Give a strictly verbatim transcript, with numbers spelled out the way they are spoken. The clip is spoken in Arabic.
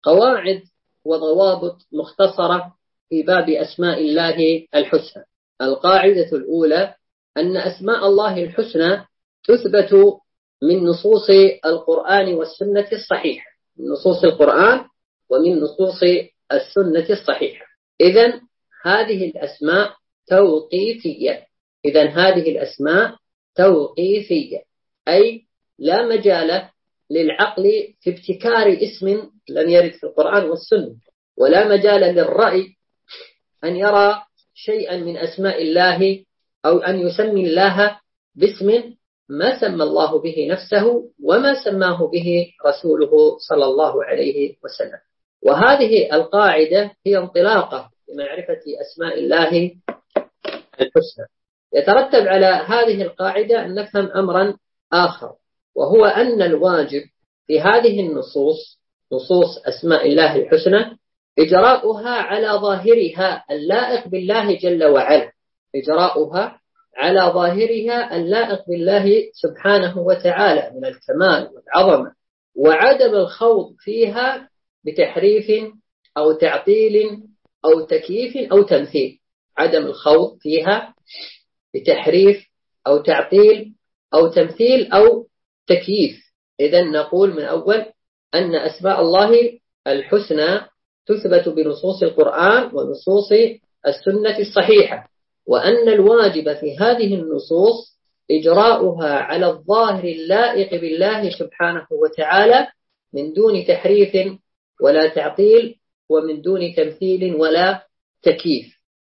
قواعد وضوابط مختصرة في باب أسماء الله الحسنى. القاعدة الأولى أن أسماء الله الحسنى تثبت من نصوص القرآن والسنة الصحيحة، من نصوص القرآن ومن نصوص السنة الصحيحة. إذن هذه الأسماء توقيفية، إذن هذه الأسماء توقيفية، أي لا مجال للعقل في ابتكار اسم لم يرد في القرآن والسنة، ولا مجال للرأي أن يرى شيئا من أسماء الله أو أن يسمي الله باسم ما سمى الله به نفسه وما سماه به رسوله صلى الله عليه وسلم. وهذه القاعدة هي انطلاقة لمعرفة أسماء الله الحسنى. يترتب على هذه القاعدة أن نفهم أمرا آخر، وهو أن الواجب في هذه النصوص، نصوص أسماء الله الحسنى، إجراؤها على ظاهرها اللائق بالله جل وعلا، إجراؤها على ظاهرها اللائق بالله سبحانه وتعالى من الكمال والعظمة، وعدم الخوض فيها بتحريف أو تعطيل أو تكييف أو تمثيل، عدم الخوض فيها بتحريف أو تعطيل أو تمثيل أو تكييف. إذن نقول من أول أن أسماء الله الحسنى تثبت بنصوص القرآن ونصوص السنة الصحيحة، وأن الواجب في هذه النصوص إجراؤها على الظاهر اللائق بالله سبحانه وتعالى من دون تحريف ولا تعطيل ومن دون تمثيل ولا تكييف.